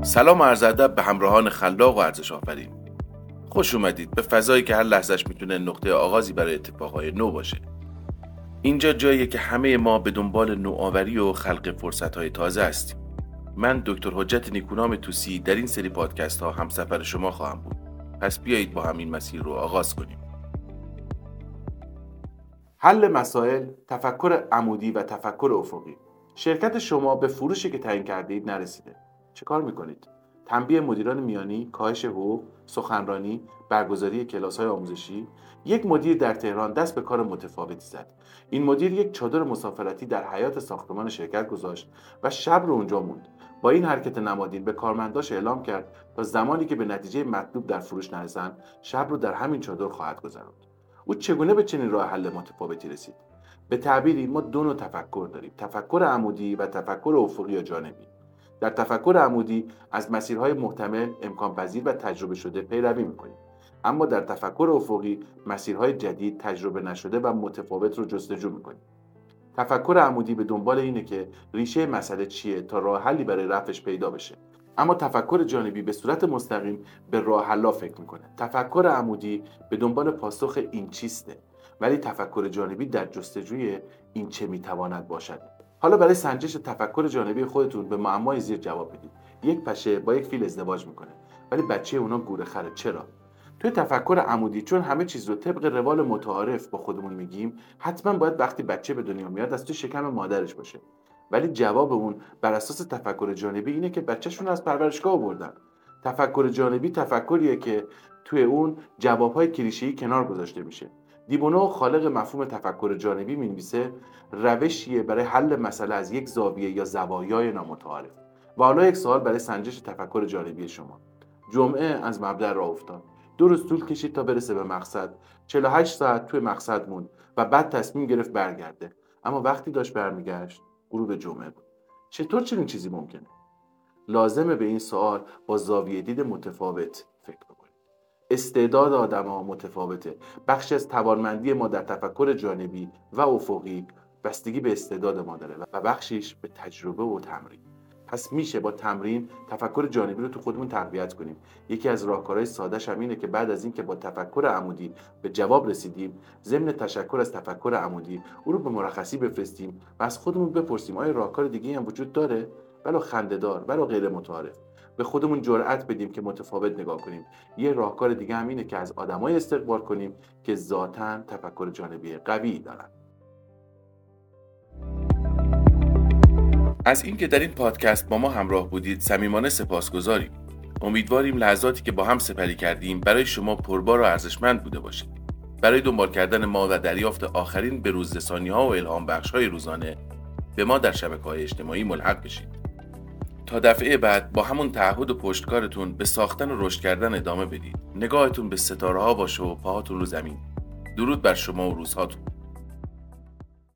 سلام و عرض ادب به همراهان خلاق و ارزش آفرین. خوش اومدید به فضایی که هر لحظهش میتونه نقطه آغازی برای اتفاقهای نو باشه. اینجا جاییه که همه ما به دنبال نوآوری و خلق فرصتهای تازه هستیم. من دکتر حجت نیکونام توسی در این سری پادکست ها همسفر شما خواهم بود. پس بیایید با هم این مسیر رو آغاز کنیم. حل مسائل، تفکر عمودی و تفکر افقی. شرکت شما به فروشی که تعیین کردید نرسیده. چه کار میکنید؟ تنبیه مدیران میانی، کاهش حقوق، سخنرانی، برگزاری کلاس‌های آموزشی. یک مدیر در تهران دست به کار متفاوتی زد. این مدیر یک چادر مسافرتی در حیاط ساختمان شرکت گذاشت و شب رو اونجا موند. با این حرکت نمادین به کارمنداش اعلام کرد تا زمانی که به نتیجه مطلوب در فروش نرسند، شب رو در همین چادر خواهد گذراند. او چگونه به چنین راه حل متفاوتی رسید؟ به تعبیری ما دو نوع تفکر داریم: تفکر عمودی و تفکر افقی یا جانبی. در تفکر عمودی از مسیرهای محتمل، امکان پذیر و تجربه شده پیروی می‌کنیم. اما در تفکر افقی مسیرهای جدید، تجربه نشده و متفاوت رو جستجو می‌کنیم. تفکر عمودی به دنبال اینه که ریشه مسئله چیه تا راه حلی برای رفعش پیدا بشه. اما تفکر جانبی به صورت مستقیم به راه حل‌ها فکر می‌کنه. تفکر عمودی به دنبال پاسخ این چیسته، ولی تفکر جانبی در جستجوی این چه می‌تواند باشد. حالا برای سنجش تفکر جانبی خودتون به معمای زیر جواب بدید. یک پشه با یک فیل ازدواج میکنه، ولی بچه اونا گورخره. چرا؟ توی تفکر عمودی چون همه چیز رو طبق روال متعارف با خودمون میگیم، حتما باید وقتی بچه به دنیا میاد از توی شکم مادرش باشه. ولی جواب اون بر اساس تفکر جانبی اینه که بچه‌شون از پرورشگاه آوردن. تفکر جانبی تفکریه که توی اون جوابهای کلیشه‌ای کنار گذاشته میشه. دیبونو خالق مفهوم تفکر جانبی می‌نویسه روشیه برای حل مسئله از یک زاویه یا زوایای نامتعارف. و حالا یک سوال برای سنجش تفکر جانبی شما. جمعه از مبدأ راه افتاد. 2 روز طول کشید تا برسه به مقصد. 48 ساعت توی مقصد موند و بعد تصمیم گرفت برگرده. اما وقتی داشت برمیگشت، غروب جمعه بود. چطور چنین چیزی ممکنه؟ لازمه به این سوال با زاویه دید متفاوت فکر کنید. استعداد آدم‌ها متفاوته. بخشی از توانمندی ما در تفکر جانبی و افقی بستگی به استعداد ما داره و بخشیش به تجربه و تمرین. پس میشه با تمرین تفکر جانبی رو تو خودمون تقویت کنیم. یکی از راهکارهای ساده‌ش هم اینه که بعد از اینکه با تفکر عمودی به جواب رسیدیم، ضمن تشکر از تفکر عمودی او رو به مرخصی بفرستیم و از خودمون بپرسیم آیا راهکار دیگه‌ای هم وجود داره؟ ولو خنده‌دار، ولو غیر متعارف. به خودمون جرأت بدیم که متفاوت نگاه کنیم. یه راهکار دیگه هم اینه که از آدمای استقبال کنیم که ذاتاً تفکر جانبی قوی دارن. از اینکه در این پادکست با ما همراه بودید صمیمانه سپاسگزاریم. امیدواریم لحظاتی که با هم سپری کردیم برای شما پربار و ارزشمند بوده باشه. برای دنبال کردن ما و دریافت آخرین بروزرسانی‌ها و الهام بخش‌های روزانه به ما در شبکه‌های اجتماعی ملحق بشید. تا دفعه بعد با همون تعهد و پشتکارتون به ساختن و رشد کردن ادامه بدید. نگاهتون به ستاره‌ها باشه و پاهاتون رو زمین. درود بر شما و روزهاتون.